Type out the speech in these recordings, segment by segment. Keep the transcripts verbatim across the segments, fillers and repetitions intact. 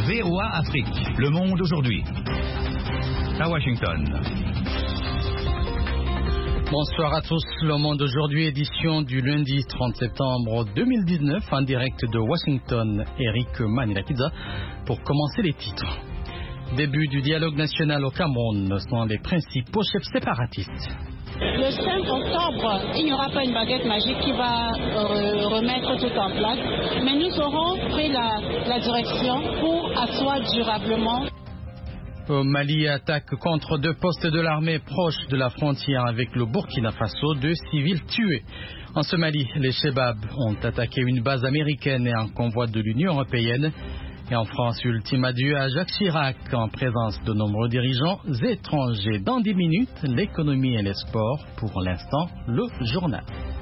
V O A Afrique, Le Monde aujourd'hui. À Washington. Bonsoir à tous, Le Monde aujourd'hui, édition du lundi trente septembre deux mille dix-neuf, en direct de Washington, Eric Manilakiza, pour commencer les titres. Début du dialogue national au Cameroun sont les principaux chefs séparatistes. Le cinq octobre, il n'y aura pas une baguette magique qui va euh, remettre tout en place, mais nous aurons pris la, la direction pour asseoir durablement. Au Mali, attaque contre deux postes de l'armée proches de la frontière avec le Burkina Faso, deux civils tués. En Somalie, les Chebabs ont attaqué une base américaine et un convoi de l'Union européenne. Et en France, ultime adieu à Jacques Chirac en présence de nombreux dirigeants étrangers. Dans dix minutes, l'économie et les sports. Pour l'instant, le journal.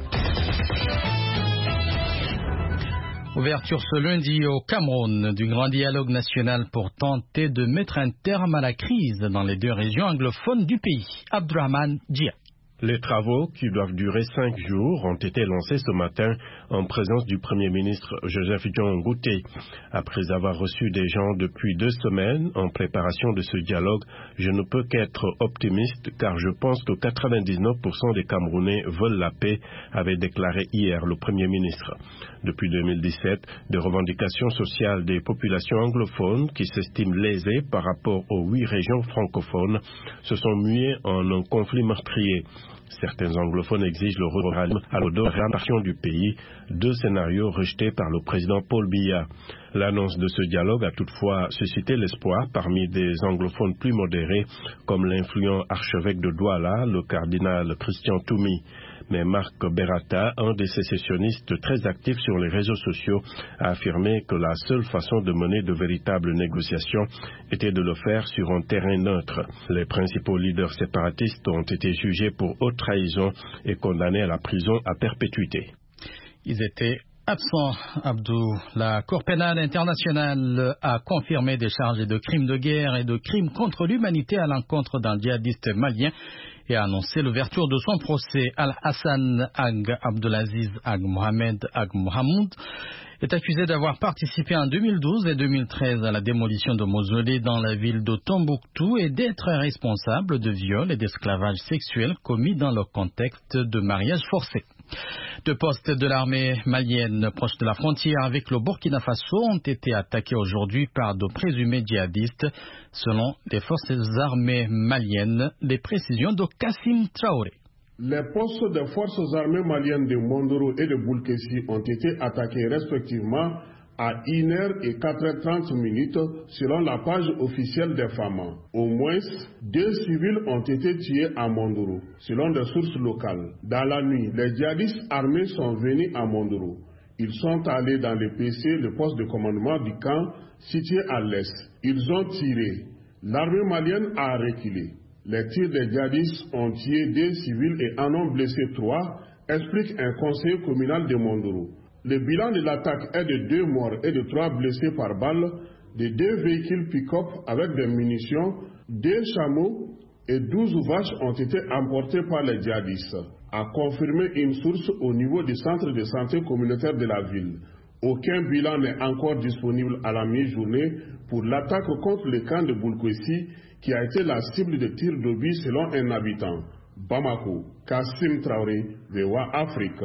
Ouverture ce lundi au Cameroun du grand dialogue national pour tenter de mettre un terme à la crise dans les deux régions anglophones du pays. Abdrahman Djia. Les travaux, qui doivent durer cinq jours, ont été lancés ce matin en présence du Premier ministre Joseph John Ngouté. Après avoir reçu des gens depuis deux semaines en préparation de ce dialogue, je ne peux qu'être optimiste car je pense que quatre-vingt-dix-neuf pour cent des Camerounais veulent la paix, avait déclaré hier le Premier ministre. Depuis deux mille dix-sept, des revendications sociales des populations anglophones qui s'estiment lésées par rapport aux huit régions francophones se sont muées en un conflit meurtrier. Certains anglophones exigent le retour à la répartition du pays, deux scénarios rejetés par le président Paul Biya. L'annonce de ce dialogue a toutefois suscité l'espoir parmi des anglophones plus modérés, comme l'influent archevêque de Douala, le cardinal Christian Toumi. Mais Marc Berata, un des sécessionnistes très actifs sur les réseaux sociaux, a affirmé que la seule façon de mener de véritables négociations était de le faire sur un terrain neutre. Les principaux leaders séparatistes ont été jugés pour haute trahison et condamnés à la prison à perpétuité. Ils étaient absents, Abdou. La Cour pénale internationale a confirmé des charges de crimes de guerre et de crimes contre l'humanité à l'encontre d'un djihadiste malien et a annoncé l'ouverture de son procès. Al-Hassan Ag Abdelaziz Ag Mohamed Ag Mohamoud est accusé d'avoir participé en deux mille douze et deux mille treize à la démolition de mausolées dans la ville de Tombouctou et d'être responsable de viols et d'esclavage sexuel commis dans le contexte de mariage forcé. Deux postes de l'armée malienne proches de la frontière avec le Burkina Faso ont été attaqués aujourd'hui par de présumés djihadistes, selon les forces armées maliennes. Les précisions de Kassim Traoré. Les postes des forces armées maliennes de Mondoro et de Boulkessi ont été attaqués respectivement à une heure et quatre heures trente minutes selon la page officielle des Fama. Au moins, deux civils ont été tués à Mondoro, selon des sources locales. Dans la nuit, les djihadistes armés sont venus à Mondoro. Ils sont allés dans le P C, le poste de commandement du camp, situé à l'est. Ils ont tiré. L'armée malienne a reculé. Les tirs des djihadistes ont tué deux civils et en ont blessé trois, explique un conseiller communal de Mondoro. Le bilan de l'attaque est de deux morts et de trois blessés par balle, de deux véhicules pick-up avec des munitions, deux chameaux et douze vaches ont été emportés par les djihadistes, a confirmé une source au niveau du centre de santé communautaire de la ville. Aucun bilan n'est encore disponible à la mi-journée pour l'attaque contre le camp de Boulkessi qui a été la cible de tirs d'obus selon un habitant. Bamako, Kassim Traoré, V O A Afrique.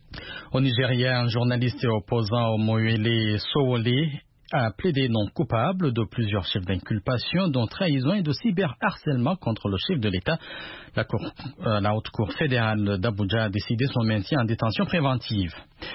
Au Nigeria, un journaliste et opposant Omoyele Sowore a plaidé non coupable de plusieurs chefs d'inculpation, dont trahison et de cyberharcèlement contre le chef de l'État. La, cour, euh, la Haute Cour fédérale d'Abuja a décidé son maintien en détention préventive.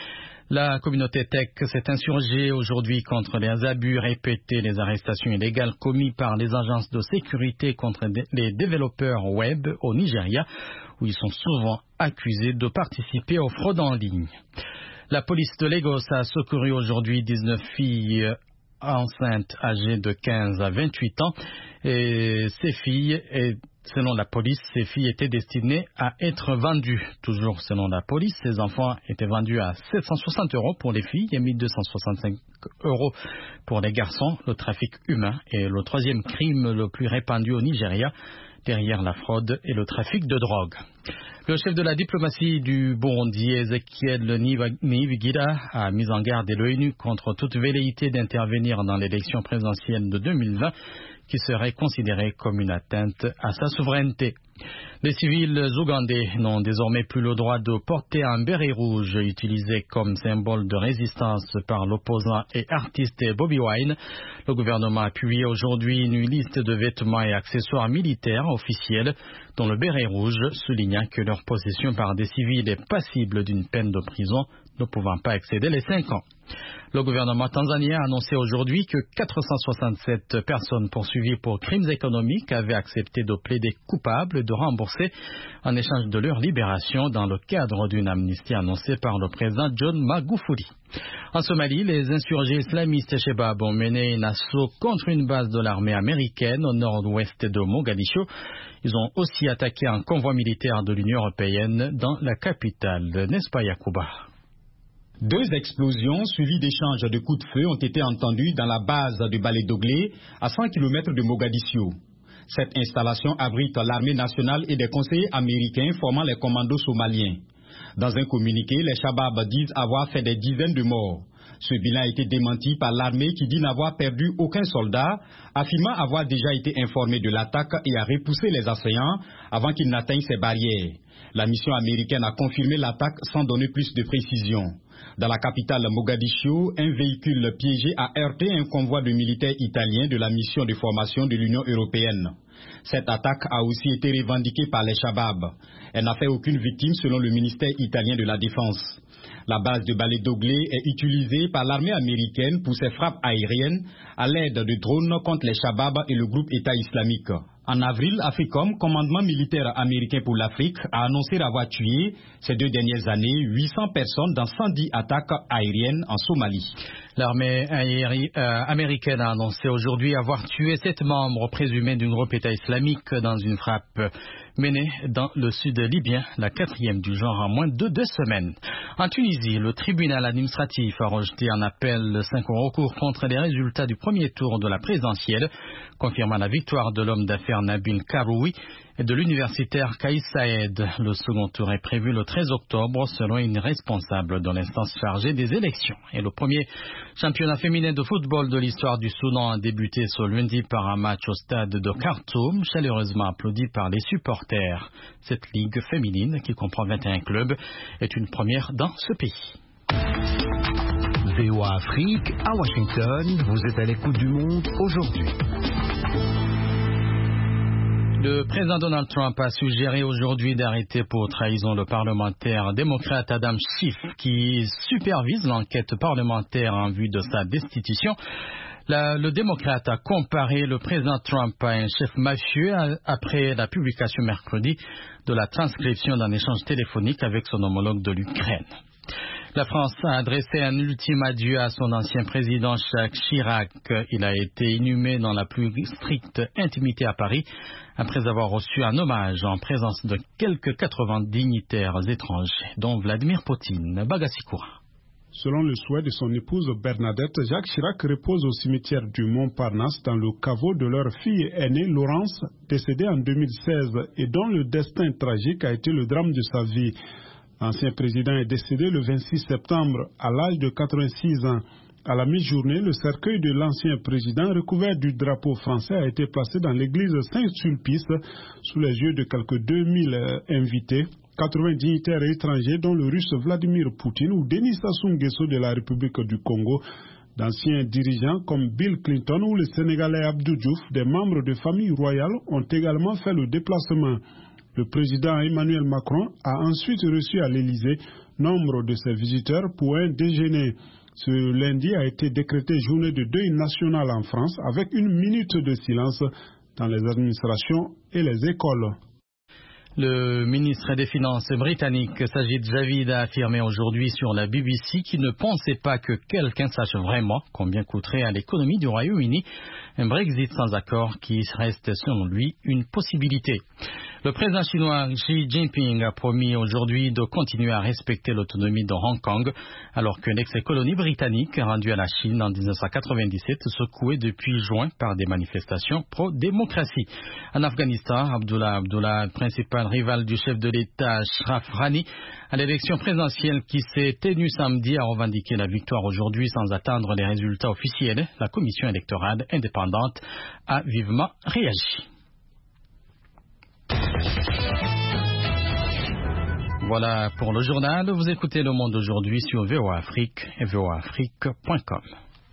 La communauté tech s'est insurgée aujourd'hui contre les abus répétés, les arrestations illégales commises par les agences de sécurité contre les développeurs web au Nigeria, où ils sont souvent accusés de participer aux fraudes en ligne. La police de Lagos a secouru aujourd'hui dix-neuf filles enceintes âgées de quinze à vingt-huit ans. Et ces filles, et selon la police, ces filles étaient destinées à être vendues. Toujours selon la police, ces enfants étaient vendus à sept cent soixante euros pour les filles et mille deux cent soixante-cinq euros pour les garçons. Le trafic humain est le troisième crime le plus répandu au Nigeria. derrière la fraude et le trafic de drogue. Le chef de la diplomatie du Burundi, Ezekiel Niyibigira, a mis en garde l'ONU contre toute velléité d'intervenir dans l'élection présidentielle de deux mille vingt qui serait considérée comme une atteinte à sa souveraineté. Les civils ougandais n'ont désormais plus le droit de porter un béret rouge utilisé comme symbole de résistance par l'opposant et artiste Bobi Wine. Le gouvernement a publié aujourd'hui une liste de vêtements et accessoires militaires officiels dont le béret rouge, soulignant que leur possession par des civils est passible d'une peine de prison ne pouvant pas excéder les cinq ans. Le gouvernement tanzanien a annoncé aujourd'hui que quatre cent soixante-sept personnes poursuivies pour crimes économiques avaient accepté de plaider coupables et de rembourser en échange de leur libération dans le cadre d'une amnistie annoncée par le président John Magufuli. En Somalie, les insurgés islamistes Shebab ont mené un assaut contre une base de l'armée américaine au nord-ouest de Mogadiscio. Ils ont aussi attaqué un convoi militaire de l'Union européenne dans la capitale, n'est-ce pas Yacouba? Deux explosions suivies d'échanges de coups de feu ont été entendues dans la base de Balé-Doglé, à cent kilomètres de Mogadiscio. Cette installation abrite l'armée nationale et des conseillers américains formant les commandos somaliens. Dans un communiqué, les Shabab disent avoir fait des dizaines de morts. Ce bilan a été démenti par l'armée qui dit n'avoir perdu aucun soldat, affirmant avoir déjà été informé de l'attaque et a repoussé les assaillants avant qu'ils n'atteignent ces barrières. La mission américaine a confirmé l'attaque sans donner plus de précisions. Dans la capitale Mogadiscio, un véhicule piégé a heurté un convoi de militaires italiens de la mission de formation de l'Union européenne. Cette attaque a aussi été revendiquée par les Shabab. Elle n'a fait aucune victime selon le ministère italien de la Défense. La base de Balé-Doglé est utilisée par l'armée américaine pour ses frappes aériennes à l'aide de drones contre les Shabab et le groupe État islamique. En avril, AFRICOM, commandement militaire américain pour l'Afrique, a annoncé avoir tué ces deux dernières années huit cents personnes dans cent dix attaques aériennes en Somalie. L'armée aéri- euh, américaine a annoncé aujourd'hui avoir tué sept membres présumés du groupe État islamique dans une frappe menée dans le sud libyen, la quatrième du genre en moins de deux semaines. En Tunisie, le tribunal administratif a rejeté un appel cinq recours contre les résultats du premier tour de la présidentielle, confirmant la victoire de l'homme d'affaires Nabil Karoui et de l'universitaire Kaïs Saïed. Le second tour est prévu le treize octobre selon une responsable de l'instance chargée des élections. Et le premier championnat féminin de football de l'histoire du Soudan a débuté ce lundi par un match au stade de Khartoum, chaleureusement applaudi par les supporters. Cette ligue féminine, qui comprend vingt et un clubs, est une première dans ce pays. V O A Afrique, à Washington, vous êtes à l'écoute du monde aujourd'hui. Le président Donald Trump a suggéré aujourd'hui d'arrêter pour trahison le parlementaire démocrate Adam Schiff qui supervise l'enquête parlementaire en vue de sa destitution. La, le démocrate a comparé le président Trump à un chef mafieux après la publication mercredi de la transcription d'un échange téléphonique avec son homologue de l'Ukraine. La France a adressé un ultime adieu à son ancien président Jacques Chirac. Il a été inhumé dans la plus stricte intimité à Paris après avoir reçu un hommage en présence de quelques quatre-vingts dignitaires étrangers, dont Vladimir Poutine. Bagasikoura. Selon le souhait de son épouse Bernadette, Jacques Chirac repose au cimetière du Montparnasse dans le caveau de leur fille aînée Laurence, décédée en deux mille seize et dont le destin tragique a été le drame de sa vie. L'ancien président est décédé le vingt-six septembre à l'âge de quatre-vingt-six ans. À la mi-journée, le cercueil de l'ancien président recouvert du drapeau français a été placé dans l'église Saint-Sulpice sous les yeux de quelques deux mille invités, quatre-vingts dignitaires étrangers dont le russe Vladimir Poutine ou Denis Sassou Nguesso de la République du Congo, d'anciens dirigeants comme Bill Clinton ou le Sénégalais Abdou Diouf, des membres de familles royales ont également fait le déplacement. Le président Emmanuel Macron a ensuite reçu à l'Élysée nombre de ses visiteurs pour un déjeuner. Ce lundi a été décrété journée de deuil national en France avec une minute de silence dans les administrations et les écoles. Le ministre des Finances britannique Sajid Javid a affirmé aujourd'hui sur la B B C qu'il ne pensait pas que quelqu'un sache vraiment combien coûterait à l'économie du Royaume-Uni un Brexit sans accord qui reste selon lui une possibilité. Le président chinois Xi Jinping a promis aujourd'hui de continuer à respecter l'autonomie de Hong Kong, alors qu'une ex-colonie britannique rendue à la Chine en mille neuf cent quatre-vingt-dix-sept secouée depuis juin par des manifestations pro-démocratie. En Afghanistan, Abdullah Abdullah, principal rival du chef de l'État Ashraf Ghani, à l'élection présidentielle qui s'est tenue samedi, a revendiqué la victoire aujourd'hui sans attendre les résultats officiels. La commission électorale indépendante a vivement réagi. Voilà pour le journal. Vous écoutez Le Monde aujourd'hui sur V O A Afrique et V O A Afrique point com.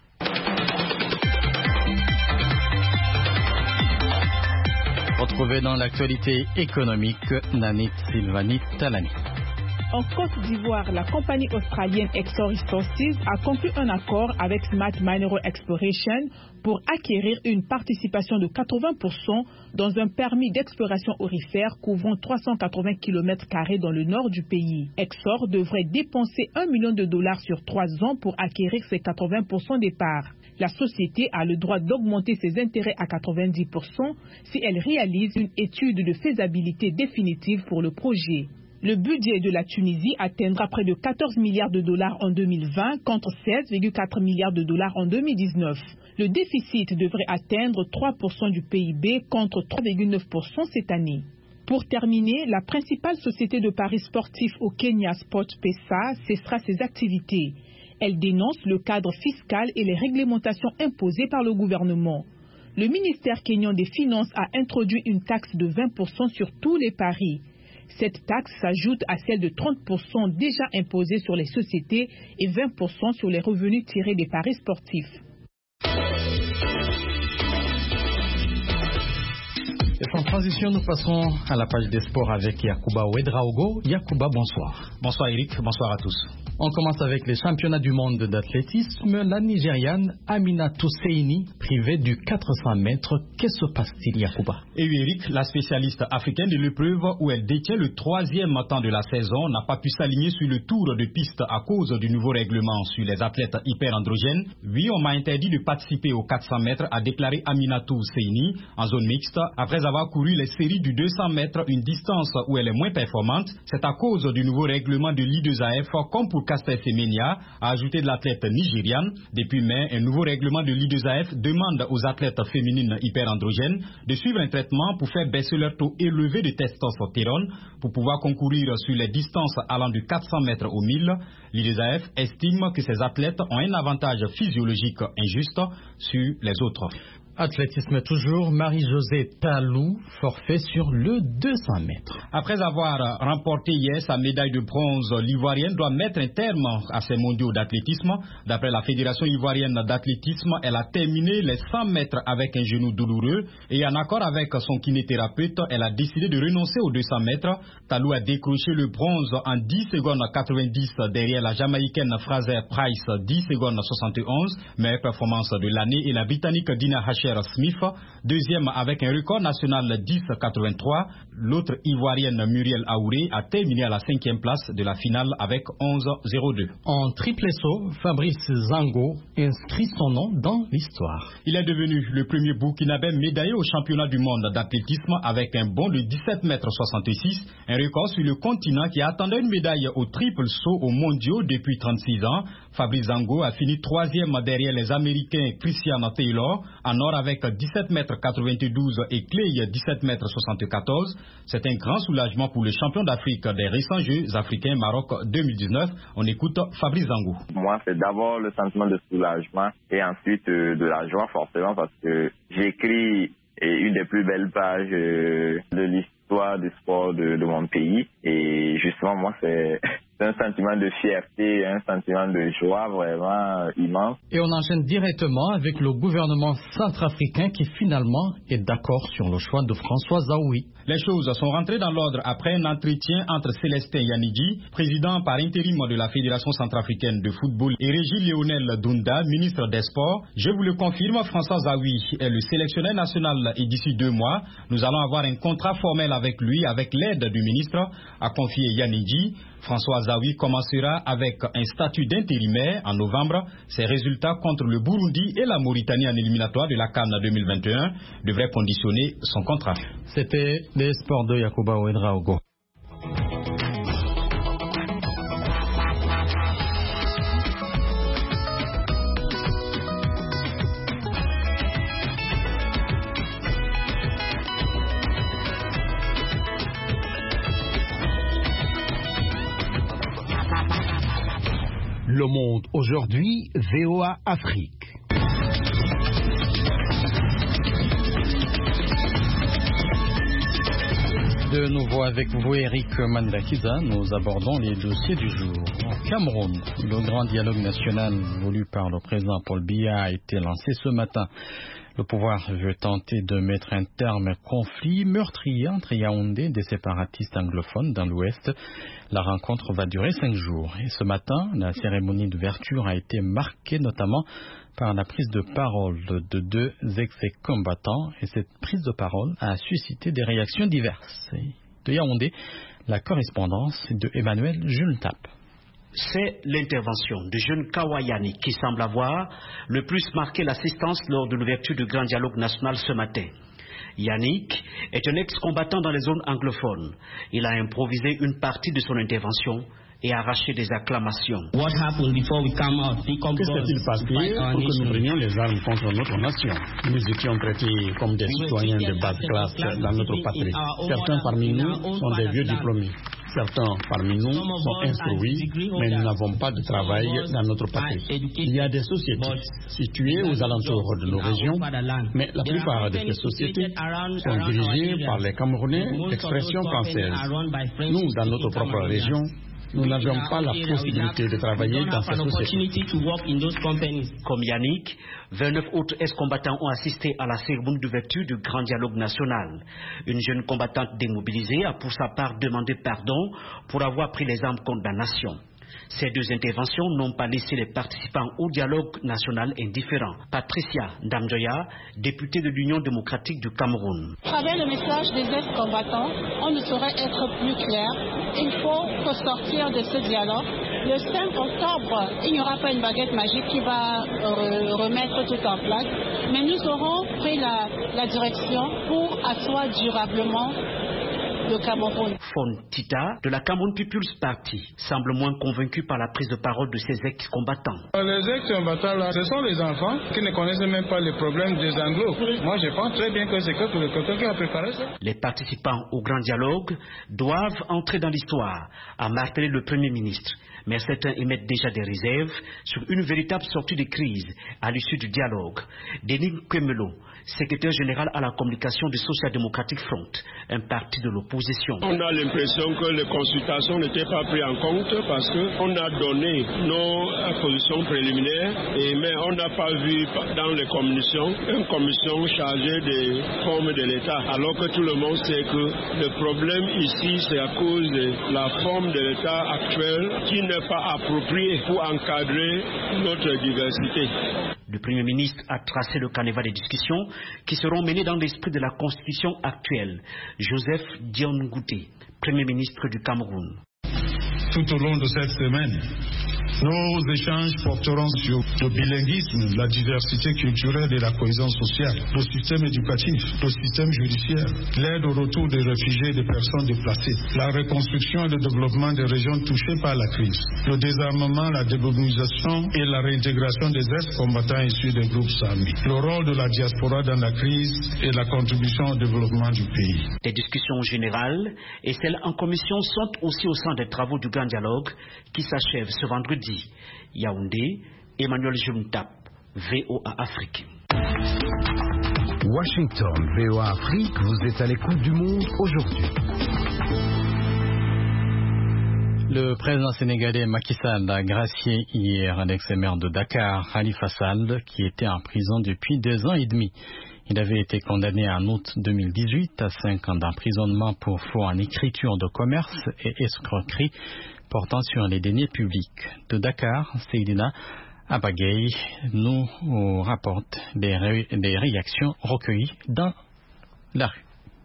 Retrouvez dans l'actualité économique Nanit Sylvanie Talani. En Côte d'Ivoire, la compagnie australienne Exor Resources a conclu un accord avec Smart Mineral Exploration pour acquérir une participation de quatre-vingts pour cent dans un permis d'exploration aurifère couvrant trois cent quatre-vingts kilomètres carrés dans le nord du pays. Exor devrait dépenser un million de dollars sur trois ans pour acquérir ses quatre-vingts pour cent des parts. La société a le droit d'augmenter ses intérêts à quatre-vingt-dix pour cent si elle réalise une étude de faisabilité définitive pour le projet. Le budget de la Tunisie atteindra près de quatorze milliards de dollars en deux mille vingt contre seize virgule quatre milliards de dollars en deux mille dix-neuf. Le déficit devrait atteindre trois pour cent du P I B contre trois virgule neuf pour cent cette année. Pour terminer, la principale société de paris sportifs au Kenya, SportPesa, cessera ses activités. Elle dénonce le cadre fiscal et les réglementations imposées par le gouvernement. Le ministère kényan des Finances a introduit une taxe de vingt pour cent sur tous les paris. Cette taxe s'ajoute à celle de trente pour cent déjà imposée sur les sociétés et vingt pour cent sur les revenus tirés des paris sportifs. Et sans transition, nous passerons à la page des sports avec Yacouba Ouedraogo. Yacouba, bonsoir. Bonsoir Eric, bonsoir à tous. On commence avec les championnats du monde d'athlétisme. La Nigériane Amina Tousseini, privée du quatre cents mètres. Que se passe-t-il, Yacouba? Et oui, Eric, la spécialiste africaine de l'épreuve où elle détient le troisième temps de la saison n'a pas pu s'aligner sur le tour de piste à cause du nouveau règlement sur les athlètes hyperandrogènes. Oui, on m'a interdit de participer aux quatre cents mètres, a déclaré Amina Tousseini en zone mixte après avoir couru les séries du deux cents mètres, une distance où elle est moins performante. C'est à cause du nouveau règlement de l'I deux A F, comme pour Caster Semenya, a ajouté de l'athlète nigériane. Depuis mai, un nouveau règlement de l'I deux A F demande aux athlètes féminines hyperandrogènes de suivre un traitement pour faire baisser leur taux élevé de testostérone pour pouvoir concourir sur les distances allant de quatre cents mètres au mille. L'I deux A F estime que ces athlètes ont un avantage physiologique injuste sur les autres. Athlétisme toujours, Marie-Josée Talou, forfait sur le deux cents mètres. Après avoir remporté hier sa médaille de bronze, l'Ivoirienne doit mettre un terme à ses mondiaux d'athlétisme. D'après la Fédération ivoirienne d'athlétisme, elle a terminé les cent mètres avec un genou douloureux et en accord avec son kinésithérapeute, elle a décidé de renoncer aux deux cents mètres. Talou a décroché le bronze en dix secondes quatre-vingt-dix derrière la Jamaïcaine Fraser Price, dix secondes soixante et onze, meilleure performance de l'année, et la Britannique Dina Hasher Smith, deuxième avec un record national dix quatre-vingt-trois. L'autre ivoirienne Muriel Aouré a terminé à la cinquième place de la finale avec onze zéro deux. En triple saut, Fabrice Zango inscrit son nom dans l'histoire. Il est devenu le premier Burkinabé médaillé au championnat du monde d'athlétisme avec un bond de dix-sept mètres soixante-six, un record sur le continent qui attendait une médaille au triple saut aux mondiaux depuis trente-six ans. Fabrice Zango a fini troisième derrière les Américains Christian Taylor en or avec dix-sept mètres quatre-vingt-douze et Clay dix-sept mètres soixante-quatorze. C'est un grand soulagement pour le champion d'Afrique des récents Jeux africains Maroc deux mille dix-neuf. On écoute Fabrice Zango. Moi, c'est d'abord le sentiment de soulagement et ensuite euh, de la joie forcément parce que j'écris une des plus belles pages euh, de l'histoire du sport de, de mon pays et justement moi c'est... C'est un sentiment de fierté, un sentiment de joie vraiment immense. Et on enchaîne directement avec le gouvernement centrafricain qui finalement est d'accord sur le choix de François Zahoui. Les choses sont rentrées dans l'ordre après un entretien entre Célestin Yanidi, président par intérim de la Fédération centrafricaine de football, et Régis Lionel Dunda, ministre des Sports. Je vous le confirme, François Zahoui est le sélectionneur national et d'ici deux mois, nous allons avoir un contrat formel avec lui, avec l'aide du ministre, a confié Yanidi. François Zawi commencera avec un statut d'intérimaire en novembre. Ses résultats contre le Burundi et la Mauritanie en éliminatoire de la CAN deux mille vingt et un devraient conditionner son contrat. C'était les sports de Yakuba Ouedraogo. Le Monde aujourd'hui, V O A Afrique. De nouveau avec vous, Eric Mandakiza, nous abordons les dossiers du jour. Au Cameroun, le grand dialogue national voulu par le président Paul Biya a été lancé ce matin. Le pouvoir veut tenter de mettre un terme au conflit meurtrier entre Yaoundé et des séparatistes anglophones dans l'Ouest. La rencontre va durer cinq jours. Et ce matin, la cérémonie d'ouverture a été marquée notamment par la prise de parole de deux ex-combattants. Et cette prise de parole a suscité des réactions diverses. Et de Yaoundé, la correspondance de Emmanuel Jultap. C'est l'intervention du jeune Kawayani qui semble avoir le plus marqué l'assistance lors de l'ouverture du grand dialogue national ce matin. Yannick est un ex-combattant dans les zones anglophones. Il a improvisé une partie de son intervention et arraché des acclamations. Que s'est-il passé pour que nous prenions les armes contre notre nation? Nous étions traités comme des citoyens de base classe dans notre patrie. Certains parmi nous sont des vieux diplômés. Certains parmi nous sont instruits, mais nous n'avons pas de travail dans notre patrie. Il y a des sociétés situées aux alentours de nos régions, mais la plupart de ces sociétés sont dirigées par les Camerounais d'expression française. Nous, dans notre propre région, nous n'avions pas la possibilité de travailler dans ces sociétés. Comme Yannick, vingt-neuf autres ex-combattants ont assisté à la cérémonie d'ouverture du grand dialogue national. Une jeune combattante démobilisée a pour sa part demandé pardon pour avoir pris les armes contre la nation. Ces deux interventions n'ont pas laissé les participants au dialogue national indifférents. Patricia Ndamjoya, députée de l'Union démocratique du Cameroun. À travers le message des ex-combattants, on ne saurait être plus clair. Il faut sortir de ce dialogue. Le cinq octobre, il n'y aura pas une baguette magique qui va euh, remettre tout en place, mais nous aurons pris la, la direction pour asseoir durablement le Cameroun. Fontita, de la Cameroun People's Party, semble moins convaincu par la prise de parole de ses ex-combattants. Les ex-combattants, là, ce sont les enfants qui ne connaissent même pas les problèmes des Anglo. Moi, je pense très bien que c'est quelqu'un qui a préparé ça. Les participants au grand dialogue doivent entrer dans l'histoire, a martelé le Premier ministre. Mais certains émettent déjà des réserves sur une véritable sortie de crise à l'issue du dialogue. Denis Kemelo, secrétaire général à la communication du Social Democratic Front, un parti de l'opposition. On a l'impression que les consultations n'étaient pas prises en compte parce qu'on a donné nos positions préliminaires, et, mais on n'a pas vu dans les commissions une commission chargée des formes de l'État. Alors que tout le monde sait que le problème ici, c'est à cause de la forme de l'État actuelle qui n'est pas appropriée pour encadrer notre diversité. Le Premier ministre a tracé le canevas des discussions qui seront menées dans l'esprit de la Constitution actuelle. Joseph Dion Ngouté, Premier ministre du Cameroun. Tout au long de cette semaine, nos échanges porteront sur le bilinguisme, la diversité culturelle et la cohésion sociale, le système éducatif, le système judiciaire, l'aide au retour des réfugiés et des personnes déplacées, la reconstruction et le développement des régions touchées par la crise, le désarmement, la démobilisation et la réintégration des ex-combattants issus des groupes armés, le rôle de la diaspora dans la crise et la contribution au développement du pays. Les discussions générales et celles en commission sont aussi au centre des travaux du grand dialogue qui s'achève ce vendredi. Yaoundé, Emmanuel Jumtap, V O A Afrique. Washington, V O A Afrique, vous êtes à l'écoute du monde aujourd'hui. Le président sénégalais Macky Sall a gracié hier l'ex-maire de Dakar, Khalifa Sall, qui était en prison depuis deux ans et demi. Il avait été condamné en août deux mille dix-huit à cinq ans d'emprisonnement pour faux en écriture de commerce et escroquerie portant sur les deniers publics. De Dakar, Seydina Abagay nous rapporte des, ré des réactions recueillies dans la rue.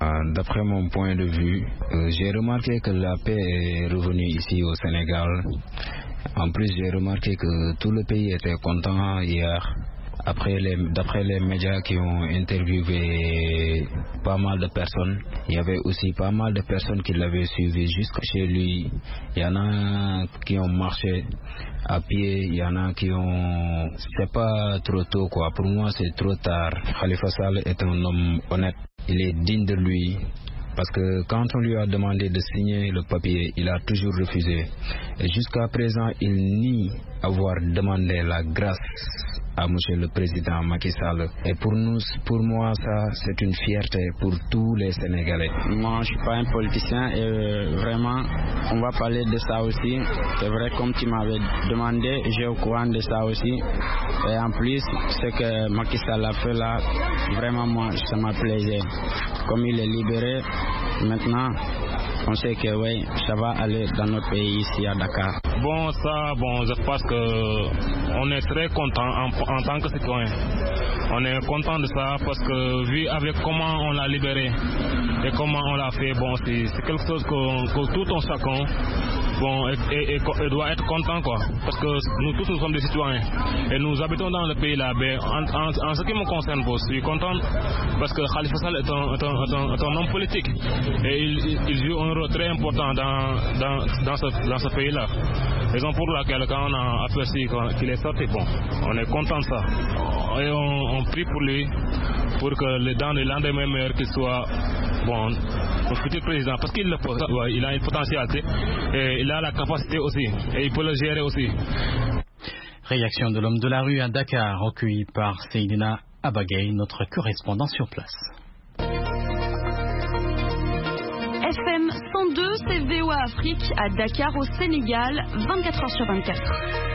D'après mon point de vue, euh, j'ai remarqué que la paix est revenue ici au Sénégal. En plus, j'ai remarqué que tout le pays était content hier. Après les, d'après les médias qui ont interviewé pas mal de personnes, il y avait aussi pas mal de personnes qui l'avaient suivi jusqu'à chez lui. Il y en a qui ont marché à pied, il y en a qui ont... C'est pas trop tôt quoi, pour moi c'est trop tard. Khalifa Sall est un homme honnête, il est digne de lui. Parce que quand on lui a demandé de signer le papier, il a toujours refusé. Et jusqu'à présent, il nie avoir demandé la grâce à monsieur le président Macky Sall. Et pour nous, pour moi, ça, c'est une fierté pour tous les Sénégalais. Moi, je suis pas un politicien et vraiment, on va parler de ça aussi. C'est vrai, comme tu m'avais demandé, j'ai au courant de ça aussi. Et en plus, ce que Macky Sall a fait là, vraiment, moi, ça m'a plaisé. Comme il est libéré, maintenant, on sait que oui, ça va aller dans notre pays ici à Dakar. Bon, ça, bon, je pense que on est très content en, en tant que citoyen. On est content de ça parce que vu avec comment on l'a libéré et comment on l'a fait, bon, c'est, c'est quelque chose que, que tout un chacun, bon, et, et, et doit être content quoi. Parce que nous tous nous sommes des citoyens et nous habitons dans le pays là. Ben, en, en, en ce qui me concerne, bon, je suis content parce que Khalifa Sall est un, est un, est un, est un homme politique et il, il joue un rôle très important dans, dans, dans ce, dans ce pays-là. Raison pour laquelle quand on a aperçu qu'il est sorti, bon, on est content de ça. Et on, on prie pour lui, pour que le, dans les lendemains meilleurs qu'il soit, bon, le futur président, parce qu'il le peut, ouais, il a une potentialité et il a la capacité aussi, et il peut le gérer aussi. Réaction de l'homme de la rue à Dakar, recueillie par Seydina Abagay, notre correspondant sur place. F M cent deux, c'est V O A Afrique à Dakar au Sénégal, vingt-quatre heures sur vingt-quatre.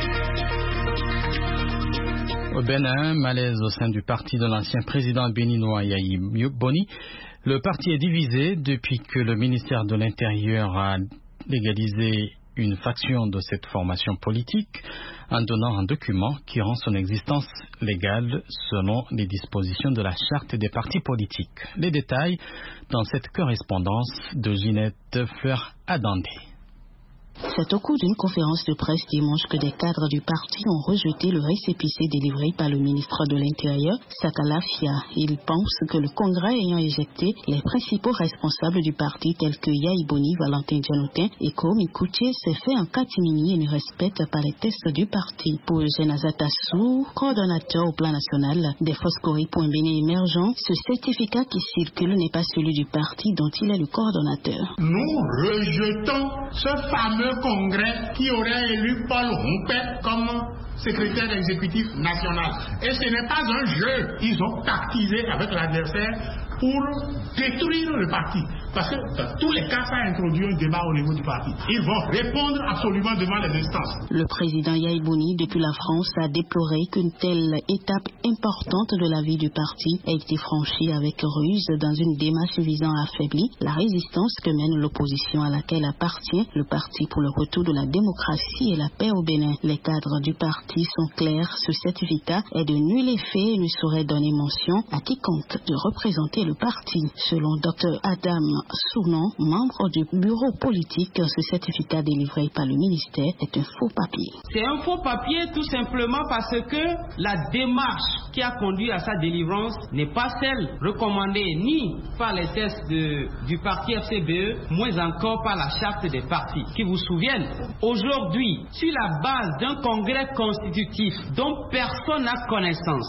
Au Bénin, malaise au sein du parti de l'ancien président béninois Yayi Boni. Le parti est divisé depuis que le ministère de l'Intérieur a légalisé une faction de cette formation politique en donnant un document qui rend son existence légale selon les dispositions de la charte des partis politiques. Les détails dans cette correspondance de Ginette Fleur-Adandé. C'est au cours d'une conférence de presse dimanche que des cadres du parti ont rejeté le récépissé délivré par le ministre de l'Intérieur, Sakala Fia. Ils pensent que le Congrès ayant éjecté les principaux responsables du parti tels que Yayi Boni, Valentin Djanotin et Komi Koutié s'est fait en catimini et ne respecte pas les tests du parti. Pour Genazat Assou, coordonnateur au plan national des Foscori.Bénin émergents, ce certificat qui circule n'est pas celui du parti dont il est le coordonnateur. Nous rejetons ce fameux congrès qui aurait élu Paul Rompet comme secrétaire exécutif national. Et ce n'est pas un jeu. Ils ont tactisé avec l'adversaire pour détruire le parti. Parce que dans tous les cas, ça a introduit un débat au niveau du parti. Ils vont répondre absolument devant les instances. Le président Yayi Boni, depuis la France, a déploré qu'une telle étape importante de la vie du parti ait été franchie avec ruse dans une démarche visant à affaiblir la résistance que mène l'opposition à laquelle appartient le Parti pour le retour de la démocratie et la paix au Bénin. Les cadres du parti sont clairs. Ce certificat est de nul effet et ne saurait donner mention à quiconque de représenter le parti. Selon docteur Adam Sounon, membre du bureau politique, ce certificat délivré par le ministère est un faux papier. C'est un faux papier tout simplement parce que la démarche qui a conduit à sa délivrance n'est pas celle recommandée ni par les tests de, du parti F C B E, moins encore par la charte des partis. Qui vous souviennent, aujourd'hui, sur la base d'un congrès constitutif dont personne n'a connaissance,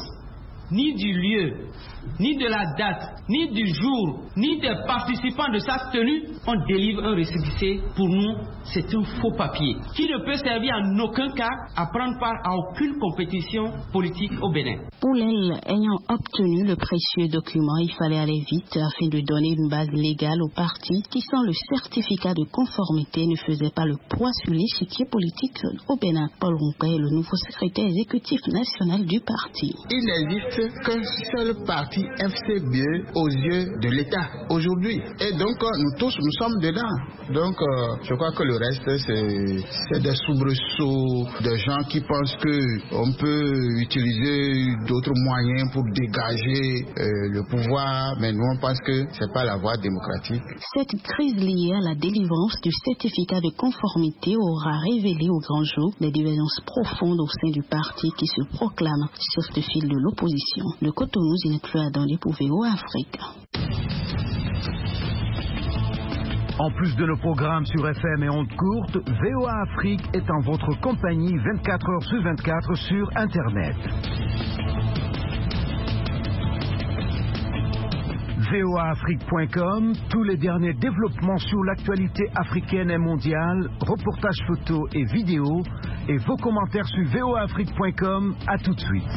ni du lieu, ni de la date, ni du jour, ni des participants de sa tenue, on délivre un récépissé. Pour nous, c'est un faux papier qui ne peut servir en aucun cas à prendre part à aucune compétition politique au Bénin. Pour elle, ayant obtenu le précieux document, il fallait aller vite afin de donner une base légale au parti qui, sans le certificat de conformité, ne faisait pas le poids sur l'échiquier politique au Bénin. Paul Rompet est le nouveau secrétaire exécutif national du parti. Il existe qu'un seul parti F C B E aux yeux de l'État aujourd'hui. Et donc, nous tous, nous sommes dedans. Donc, euh, je crois que le reste, c'est des soubresauts de gens qui pensent qu'on peut utiliser d'autres moyens pour dégager euh, le pouvoir, mais nous, on pense que ce n'est pas la voie démocratique. Cette crise liée à la délivrance du certificat de conformité aura révélé au grand jour des divergences profondes au sein du parti qui se proclame chef de file de l'opposition. De Cotonou, Zinette Adandé pour V O A Afrique. En plus de nos programmes sur F M et ondes courtes, V O A Afrique est en votre compagnie vingt-quatre heures sur vingt-quatre sur Internet. V O A Afrique point com, tous les derniers développements sur l'actualité africaine et mondiale, reportages photos et vidéos, et vos commentaires sur V O A Afrique point com. À tout de suite.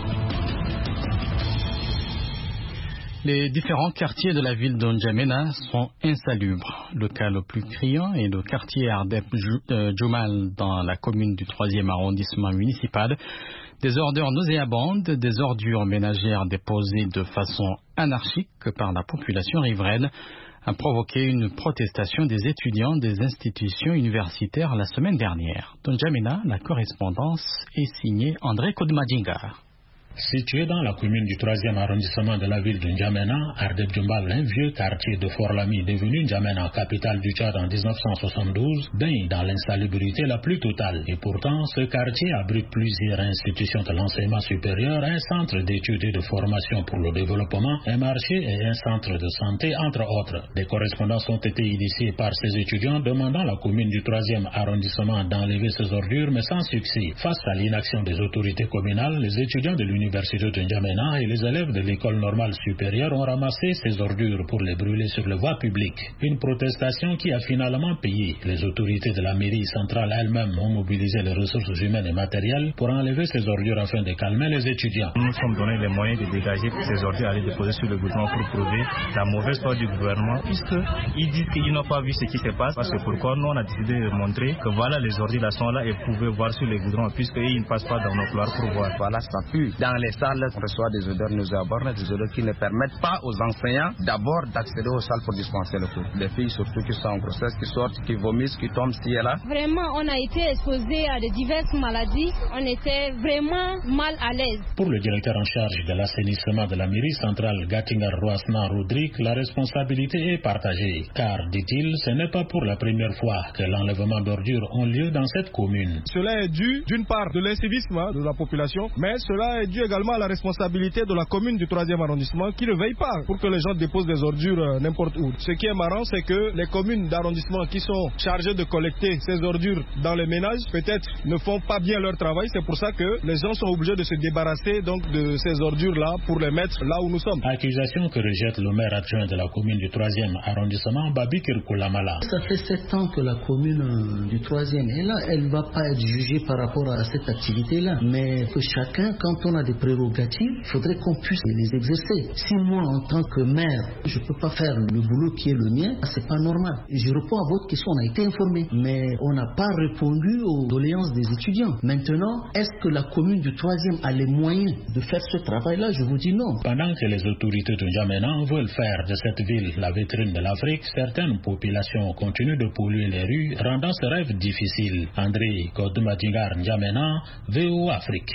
Les différents quartiers de la ville de N'Djamena sont insalubres. Le cas le plus criant est le quartier Ardep Djoumal dans la commune du troisième arrondissement municipal. Des odeurs nauséabondes, des ordures ménagères déposées de façon anarchique par la population riveraine a provoqué une protestation des étudiants des institutions universitaires la semaine dernière. Dans N'Djamena, la correspondance est signée André Kodmadingar. Situé dans la commune du troisième arrondissement de la ville de N'Djamena, Ardep Djoumal, un vieux quartier de Fort-Lamy devenu N'Djamena, capitale du Tchad en dix-neuf cent soixante-douze, baigne dans l'insalubrité la plus totale. Et pourtant, ce quartier abrite plusieurs institutions de l'enseignement supérieur, un centre d'études et de formation pour le développement, un marché et un centre de santé, entre autres. Des correspondances ont été initiées par ces étudiants demandant à la commune du troisième arrondissement d'enlever ces ordures, mais sans succès. Face à l'inaction des autorités communales, les étudiants de l'université L'université de N'Djamena et les élèves de l'école normale supérieure ont ramassé ces ordures pour les brûler sur les voies publiques. Une protestation qui a finalement payé. Les autorités de la mairie centrale elles-mêmes ont mobilisé les ressources humaines et matérielles pour enlever ces ordures afin de calmer les étudiants. Nous nous sommes donné les moyens de dégager ces ordures à les déposer sur le gouvernement pour prouver la mauvaise foi du gouvernement, puisqu'ils disent qu'ils n'ont pas vu ce qui se passe. C'est pourquoi nous on a décidé de montrer que voilà, les ordures là sont là et vous pouvez voir sur le gouvernement, puisqu'ils ne passent pas dans nos couloirs pour voir. Voilà, ça pue. Dans les salles, on reçoit des odeurs nauséabondes, des odeurs qui ne permettent pas aux enseignants d'abord d'accéder aux salles pour dispenser le cours. Les filles surtout qui sont en grossesse, qui sortent, qui vomissent, qui tombent ci et là. Vraiment, on a été exposés à de diverses maladies. On était vraiment mal à l'aise. Pour le directeur en charge de l'assainissement de la mairie centrale, Gattinger Roasna Rodrigue, la responsabilité est partagée. Car, dit-il, ce n'est pas pour la première fois que l'enlèvement d'ordures ont lieu dans cette commune. Cela est dû d'une part de l'incivisme de la population, mais cela est dû également à la responsabilité de la commune du troisième arrondissement qui ne veille pas pour que les gens déposent des ordures euh, n'importe où. Ce qui est marrant, c'est que les communes d'arrondissement qui sont chargées de collecter ces ordures dans les ménages, peut-être ne font pas bien leur travail. C'est pour ça que les gens sont obligés de se débarrasser donc de ces ordures-là pour les mettre là où nous sommes. Accusation que rejette le maire adjoint de la commune du troisième arrondissement, Babi Kirkoulamala. Ça fait sept ans que la commune du troisième est là. Elle ne va pas être jugée par rapport à cette activité-là. Mais que chacun, quand on a des prérogatives, il faudrait qu'on puisse les exercer. Si moi, en tant que maire, je ne peux pas faire le boulot qui est le mien, c'est pas normal. Je réponds à votre question, on a été informé, mais on n'a pas répondu aux doléances des étudiants. Maintenant, est-ce que la commune du troisième a les moyens de faire ce travail-là? Je vous dis non. Pendant que les autorités de N'Djamena veulent faire de cette ville la vitrine de l'Afrique, certaines populations continuent de polluer les rues, rendant ce rêve difficile. André Kodmadingar, N'Djamena, V O A Afrique.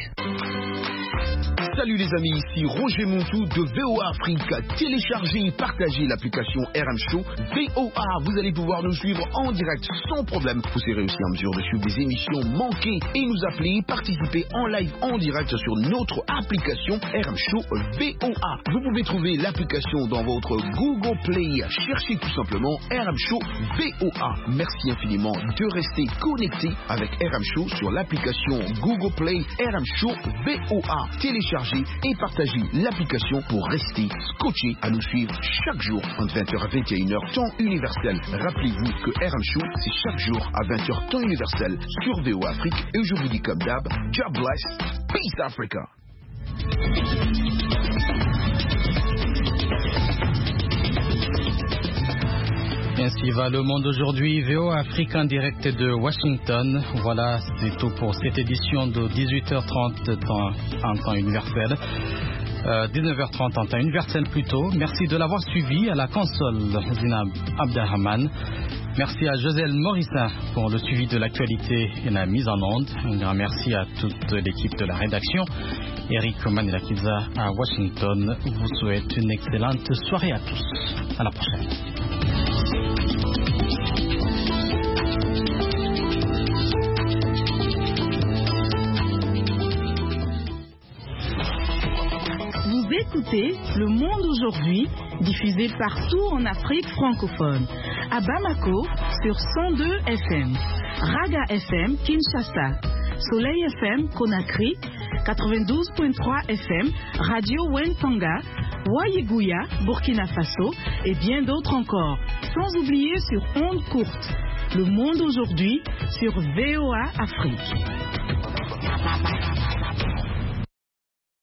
Salut les amis, ici Roger Montou de V O A Afrique. Téléchargez et partagez l'application R M Show V O A. Vous allez pouvoir nous suivre en direct sans problème. Vous serez aussi en mesure de suivre des émissions manquées et nous appeler, participer en live en direct sur notre application R M Show V O A. Vous pouvez trouver l'application dans votre Google Play. Cherchez tout simplement R M Show V O A. Merci infiniment de rester connecté avec R M Show sur l'application Google Play R M Show V O A. Téléchargez et partagez l'application pour rester scotché à nous suivre chaque jour entre vingt heures à vingt et une heures temps universel. Rappelez-vous que R M Show c'est chaque jour à vingt heures temps universel sur V O A Afrique et je vous dis comme d'hab, God bless, peace Africa. Ainsi va le monde aujourd'hui. V O A Afrique en direct de Washington. Voilà, c'est tout pour cette édition de dix-huit heures trente temps, en temps universel. Euh, dix-neuf heures trente en temps universel plus tôt. Merci de l'avoir suivi. À la console, Zinab Abdelrahman. Merci à Joselle Morissin pour le suivi de l'actualité et la mise en onde. Un grand merci à toute l'équipe de la rédaction. Eric Manilakivza à Washington vous souhaite une excellente soirée à tous. À la prochaine. Vous écoutez Le Monde aujourd'hui, diffusé partout en Afrique francophone. À Bamako, sur cent deux F M. Raga F M, Kinshasa. Soleil F M, Conakry. quatre-vingt-douze virgule trois F M. Radio Wentanga. Wayiguya, Burkina Faso. Et bien d'autres encore. Sans oublier sur ondes courtes. Le Monde aujourd'hui, sur V O A Afrique.